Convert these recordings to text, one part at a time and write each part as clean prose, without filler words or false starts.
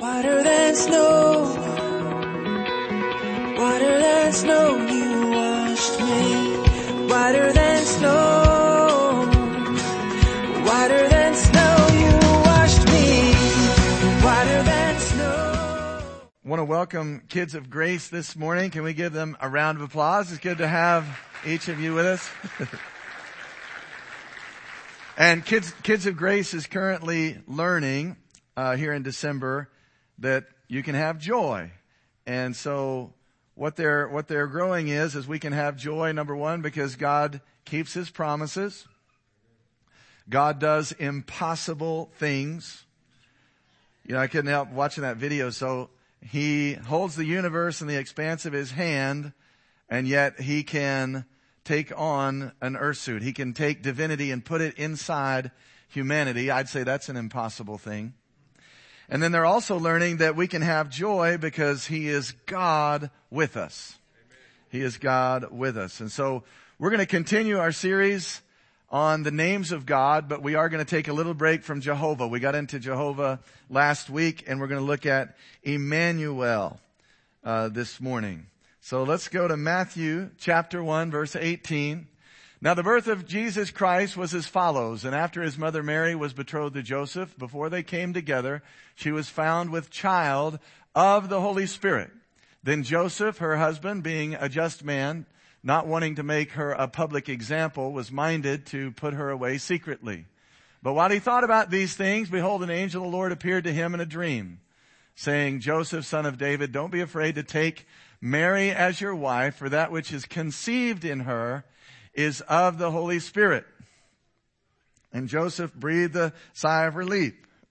Whiter than snow, whiter than snow, you washed me. Whiter than snow, whiter than snow, you washed me. Whiter than snow. I want to welcome Kids of Grace this morning. Can we give them a round of applause? It's good to have each of you with us. And Kids of Grace is currently learning here in December that you can have joy. And so what they're growing is we can have joy, number one, because God keeps His promises. God does impossible things. You know, I couldn't help watching that video. So He holds the universe in the expanse of His hand, and yet He can take on an earth suit. He can take divinity and put it inside humanity. I'd say that's an impossible thing. And then they're also learning that we can have joy because He is God with us. Amen. He is God with us. And so we're going to continue our series on the names of God, but we are going to take a little break from Jehovah. We got into Jehovah last week, and we're going to look at Emmanuel this morning. So let's go to Matthew chapter 1, verse 18. Now the birth of Jesus Christ was as follows. And after His mother Mary was betrothed to Joseph, before they came together, she was found with child of the Holy Spirit. Then Joseph, her husband, being a just man, not wanting to make her a public example, was minded to put her away secretly. But while he thought about these things, behold, an angel of the Lord appeared to him in a dream, saying, Joseph, son of David, don't be afraid to take Mary as your wife, for that which is conceived in her is of the Holy Spirit. And Joseph breathed a sigh of relief.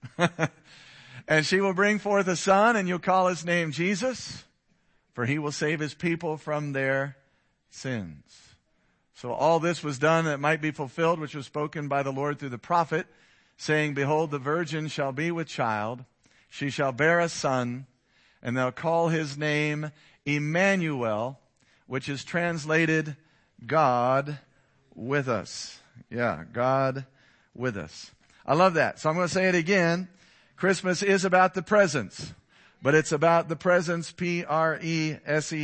And she will bring forth a son, and you'll call his name Jesus, for he will save his people from their sins. So all this was done that it might be fulfilled, which was spoken by the Lord through the prophet, saying, behold, the virgin shall be with child. She shall bear a son, and they'll call his name Emmanuel, which is translated God with us. Yeah, God with us. I love that. So I'm going to say it again. Christmas is about the presents, but it's about the presents, Presence.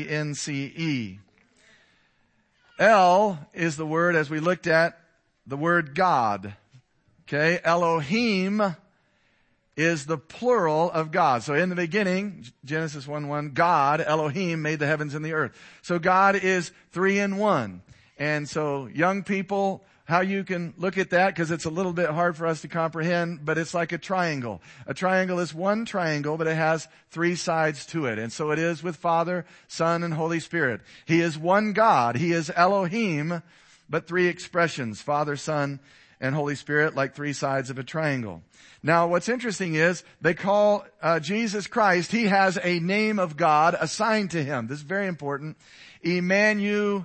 El is the word, as we looked at, the word God. Okay, Elohim is the plural of God. So in the beginning, Genesis 1:1, God, Elohim, made the heavens and the earth. So God is 3 in 1. And so young people, how you can look at that, because it's a little bit hard for us to comprehend, but it's like a triangle. A triangle is one triangle, but it has 3 sides to it. And so it is with Father, Son, and Holy Spirit. He is one God. He is Elohim, but 3 expressions, Father, Son, and Holy Spirit, like 3 sides of a triangle. Now, what's interesting is they call Jesus Christ, He has a name of God assigned to Him. This is very important. Emmanuel.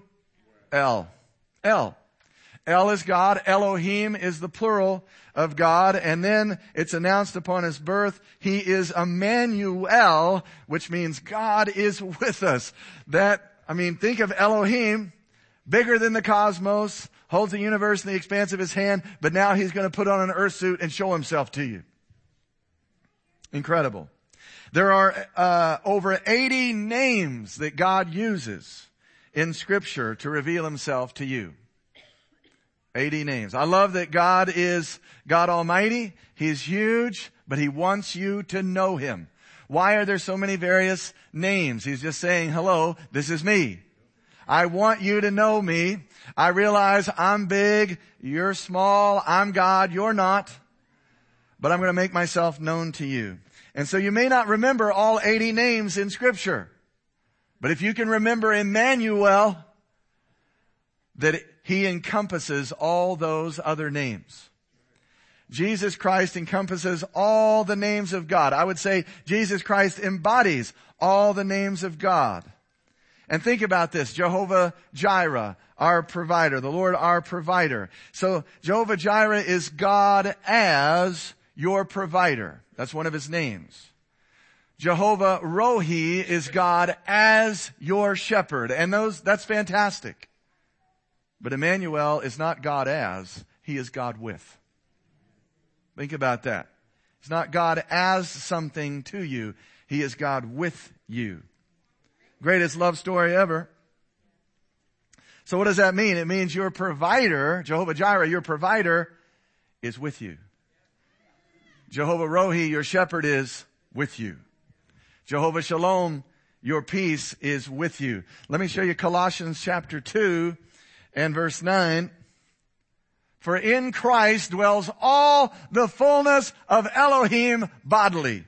El is God. Elohim is the plural of God. And then it's announced upon His birth, He is Emmanuel, which means God is with us. Think of Elohim, bigger than the cosmos, holds the universe in the expanse of His hand, but now He's going to put on an earth suit and show Himself to you. Incredible. There are over 80 names that God uses in Scripture to reveal Himself to you. 80 names. I love that God is God Almighty. He's huge, but He wants you to know Him. Why are there so many various names? He's just saying, hello, this is me. I want you to know me. I realize I'm big, you're small, I'm God, you're not. But I'm going to make myself known to you. And so you may not remember all 80 names in Scripture. But if you can remember Emmanuel, that He encompasses all those other names. Jesus Christ encompasses all the names of God. I would say Jesus Christ embodies all the names of God. And think about this, Jehovah Jireh, our provider, the Lord our provider. So Jehovah Jireh is God as your provider. That's one of His names. Jehovah Rohi is God as your shepherd. And that's fantastic. But Emmanuel is not God as, He is God with. Think about that. It's not God as something to you. He is God with you. Greatest love story ever. So what does that mean? It means your provider, Jehovah Jireh, your provider is with you. Jehovah Rohi, your shepherd, is with you. Jehovah Shalom, your peace is with you. Let me show you Colossians chapter 2 and verse 9. For in Christ dwells all the fullness of Elohim bodily.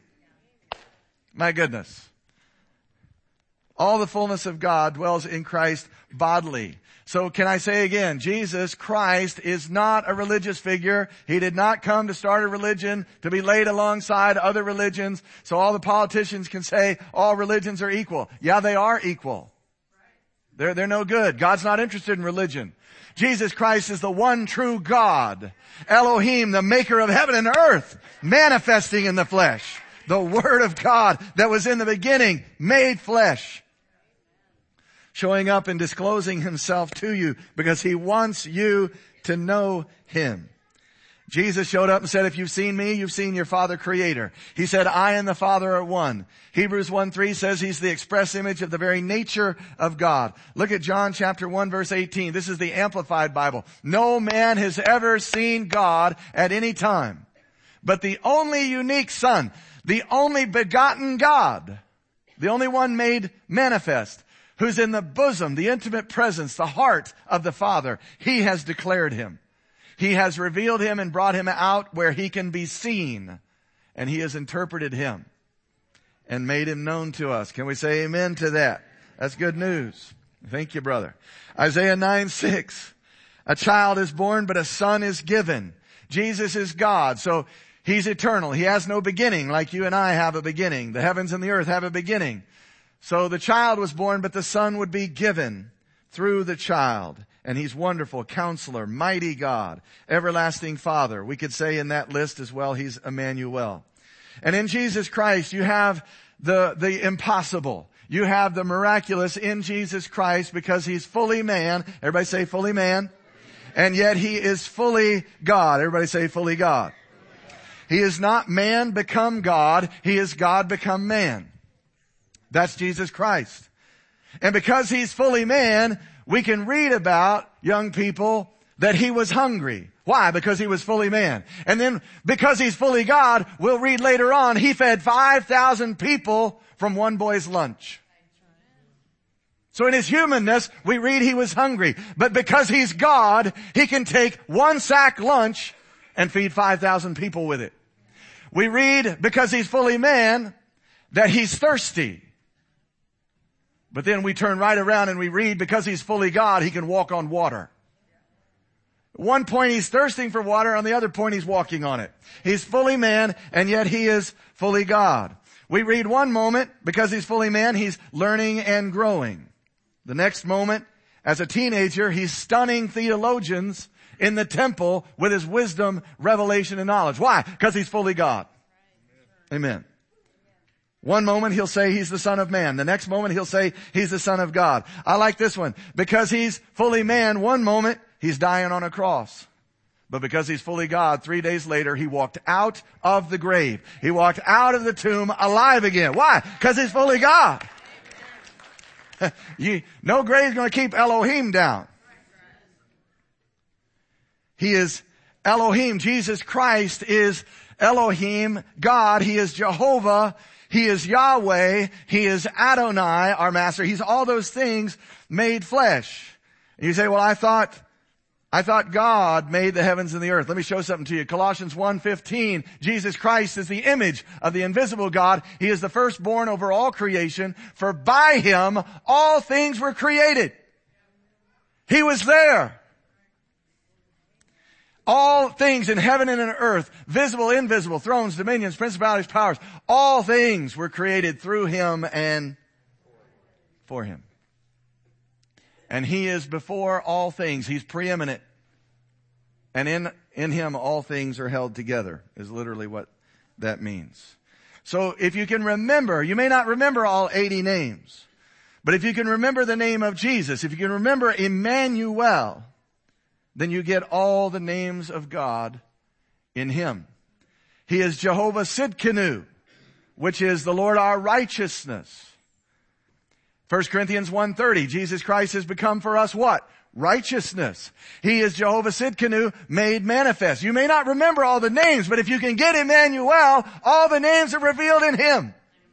My goodness. All the fullness of God dwells in Christ bodily. So can I say again, Jesus Christ is not a religious figure. He did not come to start a religion to be laid alongside other religions. So all the politicians can say all religions are equal. Yeah, they are equal. They're no good. God's not interested in religion. Jesus Christ is the one true God. Elohim, the maker of heaven and earth, manifesting in the flesh. The Word of God that was in the beginning, made flesh. Showing up and disclosing Himself to you because He wants you to know Him. Jesus showed up and said, if you've seen me, you've seen your Father Creator. He said, I and the Father are one. Hebrews 1:3 says He's the express image of the very nature of God. Look at John chapter 1 verse 18. This is the Amplified Bible. No man has ever seen God at any time, but the only unique Son, the only begotten God, the only one made manifest, who's in the bosom, the intimate presence, the heart of the Father. He has declared Him. He has revealed Him and brought Him out where He can be seen. And He has interpreted Him and made Him known to us. Can we say amen to that? That's good news. Thank you, brother. Isaiah 9:6. A child is born, but a son is given. Jesus is God. So He's eternal. He has no beginning like you and I have a beginning. The heavens and the earth have a beginning. So the child was born, but the son would be given through the child. And He's wonderful, Counselor, Mighty God, Everlasting Father. We could say in that list as well, He's Emmanuel. And in Jesus Christ, you have the impossible. You have the miraculous in Jesus Christ because He's fully man. Everybody say fully man. And yet He is fully God. Everybody say fully God. He is not man become God. He is God become man. That's Jesus Christ. And because He's fully man, we can read about, young people, that He was hungry. Why? Because He was fully man. And then because He's fully God, we'll read later on, He fed 5,000 people from one boy's lunch. So in His humanness, we read He was hungry. But because He's God, He can take one sack lunch and feed 5,000 people with it. We read, because He's fully man, that He's thirsty. But then we turn right around and we read, because He's fully God, He can walk on water. At one point He's thirsting for water, on the other point He's walking on it. He's fully man, and yet He is fully God. We read one moment, because He's fully man, He's learning and growing. The next moment, as a teenager, He's stunning theologians in the temple with His wisdom, revelation, and knowledge. Why? Because He's fully God. Amen. One moment He'll say He's the Son of Man. The next moment He'll say He's the Son of God. I like this one. Because He's fully man, one moment He's dying on a cross. But because He's fully God, 3 days later He walked out of the grave. He walked out of the tomb alive again. Why? Because He's fully God. No grave's going to keep Elohim down. He is Elohim. Jesus Christ is Elohim, God. He is Jehovah. He is Yahweh. He is Adonai, our master. He's all those things made flesh. And you say, well, I thought God made the heavens and the earth. Let me show something to you. Colossians 1:15. Jesus Christ is the image of the invisible God. He is the firstborn over all creation. For by Him all things were created. He was there. All things in heaven and in earth, visible, invisible, thrones, dominions, principalities, powers, all things were created through Him and for Him. And He is before all things. He's preeminent. And in Him all things are held together, is literally what that means. So if you can remember, you may not remember all 80 names, but if you can remember the name of Jesus, if you can remember Emmanuel, then you get all the names of God in Him. He is Jehovah Sidkenu, which is the Lord our righteousness. 1 Corinthians 1:30, Jesus Christ has become for us what? Righteousness. He is Jehovah Sidkenu made manifest. You may not remember all the names, but if you can get Emmanuel, all the names are revealed in Him.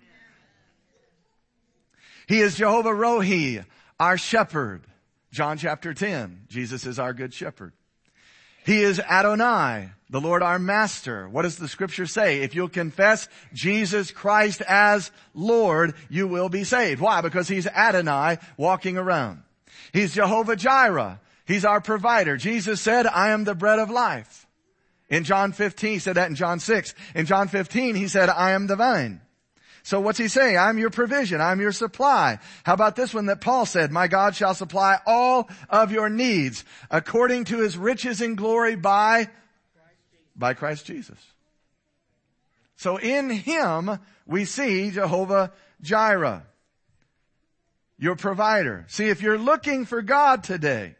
He is Jehovah Rohi, our shepherd. John chapter 10, Jesus is our good shepherd. He is Adonai, the Lord our master. What does the scripture say? If you'll confess Jesus Christ as Lord, you will be saved. Why? Because He's Adonai walking around. He's Jehovah Jireh. He's our provider. Jesus said, I am the bread of life. In John 15, He said that in John 6. In John 15, He said, I am the vine. So what's He saying? I'm your provision. I'm your supply. How about this one that Paul said? My God shall supply all of your needs according to His riches in glory by Christ Jesus. So in Him we see Jehovah Jireh, your provider. See, if you're looking for God today,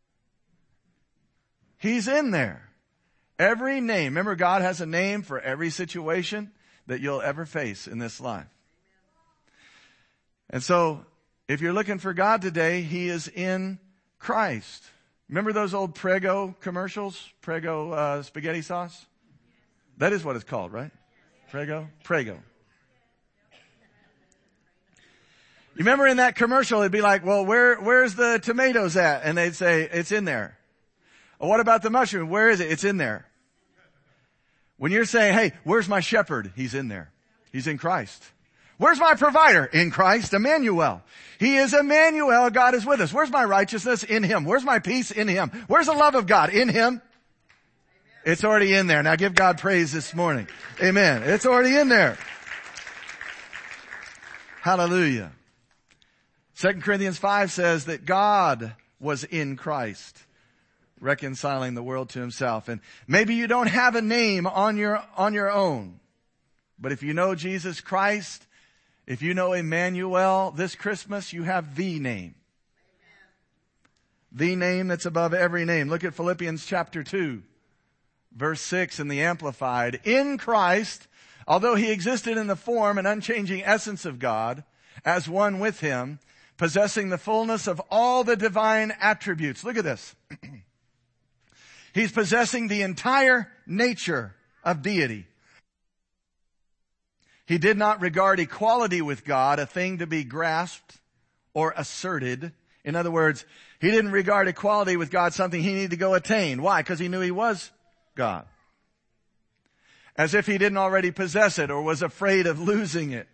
He's in there. Every name. Remember, God has a name for every situation that you'll ever face in this life. And so, if you're looking for God today, He is in Christ. Remember those old Prego commercials? Prego spaghetti sauce? That is what it's called, right? Prego? Prego. You remember in that commercial, it'd be like, well, where's the tomatoes at? And they'd say, it's in there. Well, what about the mushroom? Where is it? It's in there. When you're saying, hey, where's my shepherd? He's in there. He's in Christ. Where's my provider? In Christ, Emmanuel. He is Emmanuel. God is with us. Where's my righteousness? In Him. Where's my peace? In Him. Where's the love of God? In Him. It's already in there. Now give God praise this morning. Amen. It's already in there. Hallelujah. 2 Corinthians 5 says that God was in Christ, reconciling the world to Himself. And maybe you don't have a name on your own. But if you know Jesus Christ, if you know Emmanuel, this Christmas you have the name. The name that's above every name. Look at Philippians chapter 2, verse 6 in the Amplified. In Christ, although He existed in the form and unchanging essence of God, as one with Him, possessing the fullness of all the divine attributes. Look at this. He's possessing the entire nature of deity. He did not regard equality with God a thing to be grasped or asserted. In other words, He didn't regard equality with God something He needed to go attain. Why? Because He knew He was God. As if He didn't already possess it or was afraid of losing it.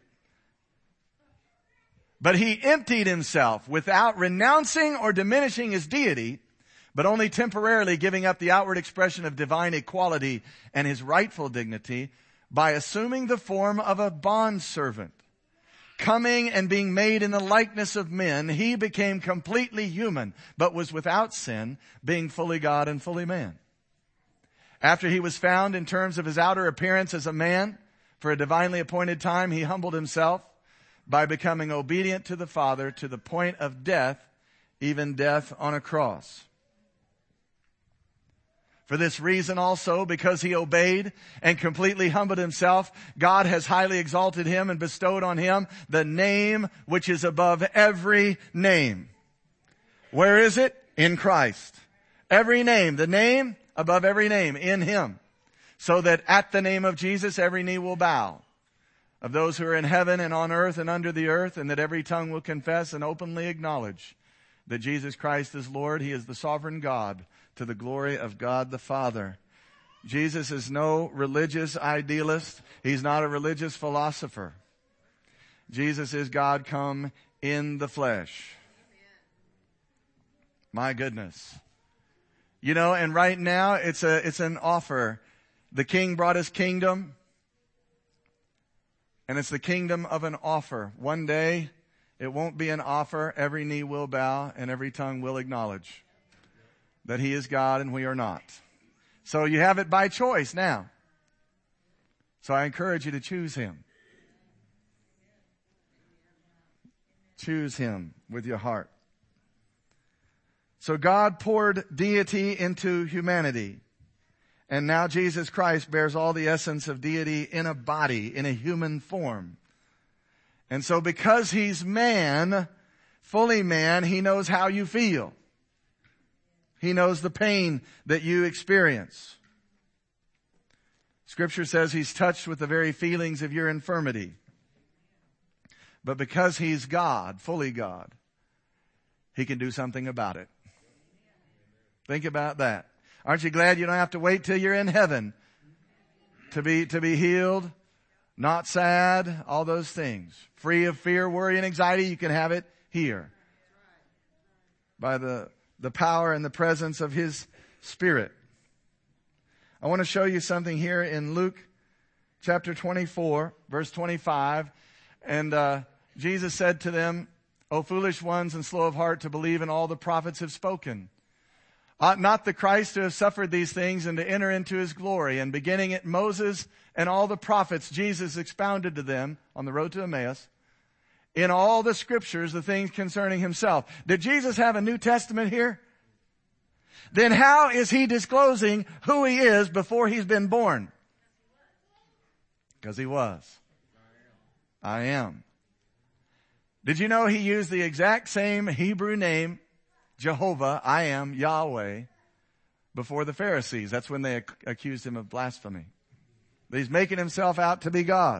But He emptied Himself without renouncing or diminishing His deity, but only temporarily giving up the outward expression of divine equality and His rightful dignity by assuming the form of a bondservant. Coming and being made in the likeness of men, He became completely human, but was without sin, being fully God and fully man. After He was found in terms of His outer appearance as a man, for a divinely appointed time, He humbled Himself by becoming obedient to the Father to the point of death, even death on a cross. For this reason also, because He obeyed and completely humbled Himself, God has highly exalted Him and bestowed on Him the name which is above every name. Where is it? In Christ. Every name, the name above every name, in Him. So that at the name of Jesus every knee will bow, of those who are in heaven and on earth and under the earth, and that every tongue will confess and openly acknowledge that Jesus Christ is Lord. He is the sovereign God, to the glory of God the Father. Jesus is no religious idealist. He's not a religious philosopher. Jesus is God come in the flesh. My goodness. You know, and right now it's an offer. The King brought His kingdom, and it's the kingdom of an offer. One day it won't be an offer. Every knee will bow and every tongue will acknowledge that He is God and we are not. So you have it by choice now. So I encourage you to choose Him. Choose Him with your heart. So God poured deity into humanity. And now Jesus Christ bears all the essence of deity in a body, in a human form. And so because he's man, fully man, he knows how you feel. He knows the pain that you experience. Scripture says he's touched with the very feelings of your infirmity. But because he's God, fully God, he can do something about it. Think about that. Aren't you glad you don't have to wait till you're in heaven to be healed? Not sad, all those things. Free of fear, worry, and anxiety, you can have it here. By the power and the presence of his Spirit. I want to show you something here in Luke chapter 24, verse 25. And Jesus said to them, O foolish ones and slow of heart to believe in all the prophets have spoken. Ought not the Christ to have suffered these things and to enter into his glory? And beginning at Moses and all the prophets, Jesus expounded to them on the road to Emmaus in all the scriptures the things concerning himself. Did Jesus have a New Testament here? Then how is he disclosing who he is before he's been born? Because he was. I am. Did you know he used the exact same Hebrew name, Jehovah, I am, Yahweh, before the Pharisees? That's when they accused him of blasphemy. He's making himself out to be God.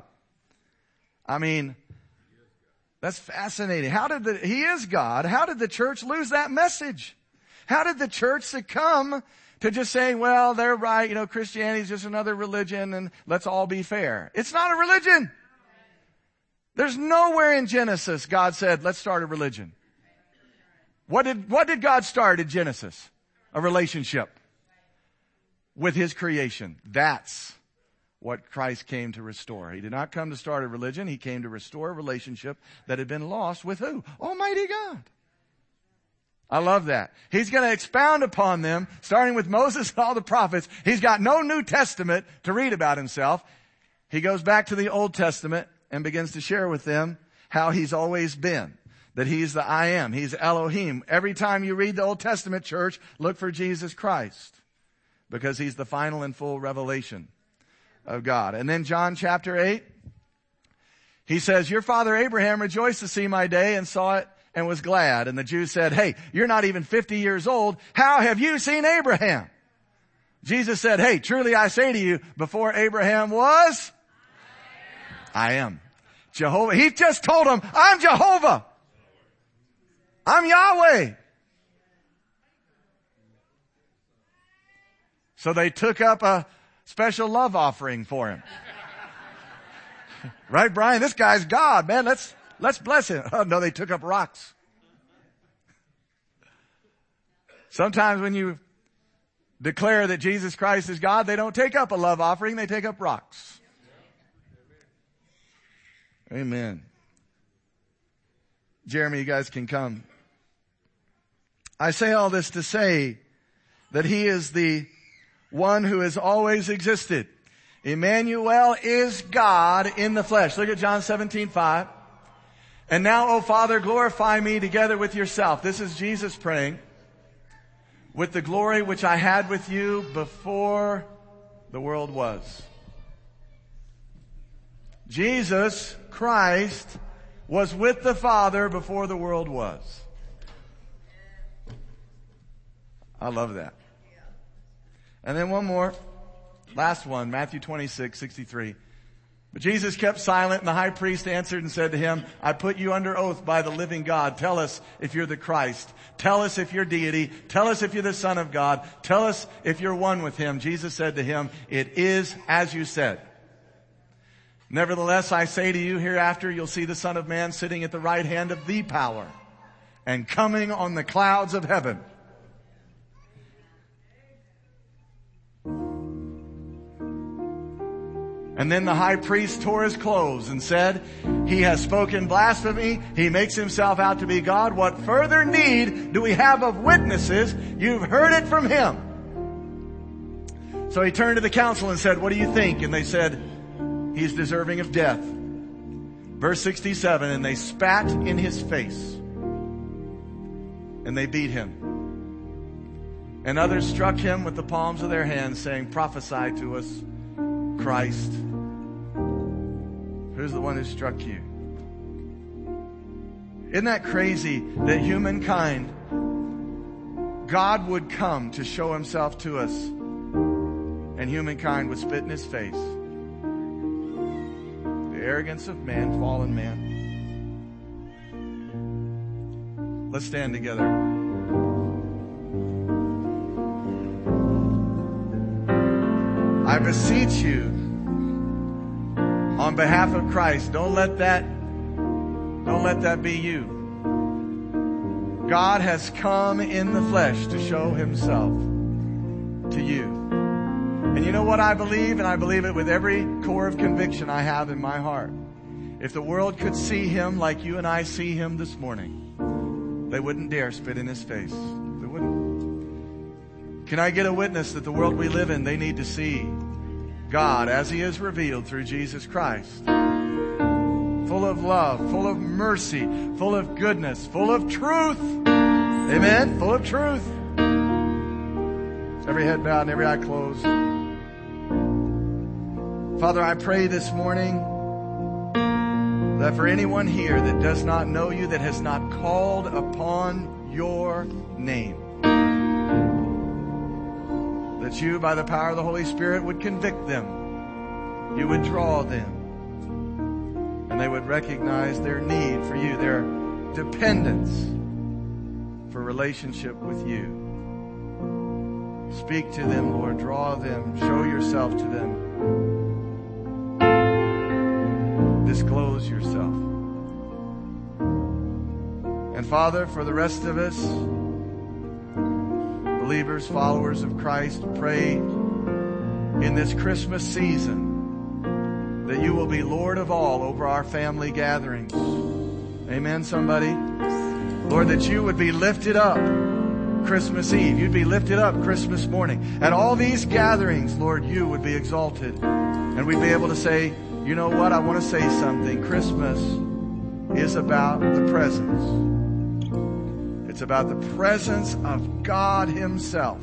I mean, that's fascinating. He is God. How did the church lose that message? How did the church succumb to just saying, well, they're right, Christianity is just another religion and let's all be fair? It's not a religion. There's nowhere in Genesis God said, let's start a religion. What did God start in Genesis? A relationship with his creation. That's what Christ came to restore. He did not come to start a religion. He came to restore a relationship that had been lost with who? Almighty God. I love that. He's going to expound upon them, starting with Moses and all the prophets. He's got no New Testament to read about himself. He goes back to the Old Testament and begins to share with them how he's always been. That he's the I am. He's Elohim. Every time you read the Old Testament, church, look for Jesus Christ. Because he's the final and full revelation of God. And then John chapter 8, he says, your father Abraham rejoiced to see my day and saw it and was glad. And the Jews said, hey, you're not even 50 years old. How have you seen Abraham? Jesus said, hey, truly I say to you, before Abraham was, I am. Jehovah. He just told them, I'm Jehovah. I'm Yahweh. So they took up a special love offering for him. Right, Brian? This guy's God, man. Let's bless him. Oh, no, they took up rocks. Sometimes when you declare that Jesus Christ is God, they don't take up a love offering, they take up rocks. Amen. Jeremy, you guys can come. I say all this to say that he is the one who has always existed. Emmanuel is God in the flesh. Look at John 17:5. And now, O Father, glorify me together with yourself. This is Jesus praying. With the glory which I had with you before the world was. Jesus Christ was with the Father before the world was. I love that. And then one more. Last one, Matthew 26:63. But Jesus kept silent, and the high priest answered and said to him, I put you under oath by the living God. Tell us if you're the Christ. Tell us if you're deity. Tell us if you're the Son of God. Tell us if you're one with him. Jesus said to him, it is as you said. Nevertheless, I say to you, hereafter you'll see the Son of Man sitting at the right hand of the power and coming on the clouds of heaven. And then the high priest tore his clothes and said, he has spoken blasphemy. He makes himself out to be God. What further need do we have of witnesses? You've heard it from him. So he turned to the council and said, what do you think? And they said, he's deserving of death. Verse 67, and they spat in his face and they beat him. And others struck him with the palms of their hands, saying, "Prophesy to us, Christ." Who's the one who struck you? Isn't that crazy that humankind, God would come to show himself to us, and humankind would spit in his face? The arrogance of man, fallen man. Let's stand together. I beseech you, on behalf of Christ, don't let that be you. God has come in the flesh to show himself to you. And you know what I believe? And I believe it with every core of conviction I have in my heart. If the world could see him like you and I see him this morning, they wouldn't dare spit in his face. They wouldn't. Can I get a witness that the world we live in, they need to see God as he is revealed through Jesus Christ? Full of love, full of mercy, full of goodness, full of truth. Amen? Full of truth. Every head bowed and every eye closed. Father, I pray this morning that for anyone here that does not know you, that has not called upon your name, that you, by the power of the Holy Spirit, would convict them. You would draw them. And they would recognize their need for you, their dependence for relationship with you. Speak to them, Lord. Draw them. Show yourself to them. Disclose yourself. And Father, for the rest of us, believers, followers of Christ, pray in this Christmas season that you will be Lord of all over our family gatherings. Amen, somebody? Lord, that you would be lifted up Christmas Eve. You'd be lifted up Christmas morning. At all these gatherings, Lord, you would be exalted. And we'd be able to say, you know what? I want to say something. Christmas is about the presence. It's about the presence of God himself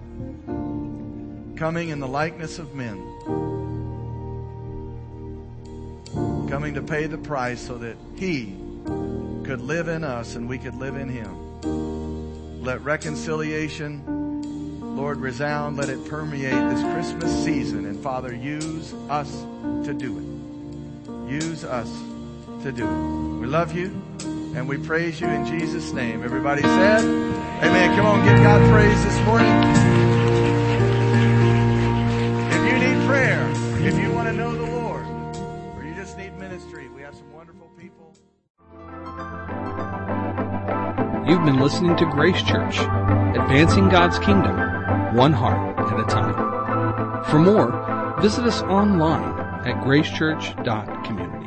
coming in the likeness of men, coming to pay the price so that he could live in us and we could live in him. Let reconciliation, Lord, resound. Let it permeate this Christmas season. And Father, use us to do it. Use us to do it. We love you and we praise you in Jesus' name. Everybody said, amen. Come on, give God praise this morning. If you need prayer, if you want to know the Lord, or you just need ministry, we have some wonderful people. You've been listening to Grace Church, advancing God's kingdom, one heart at a time. For more, visit us online at gracechurch.community.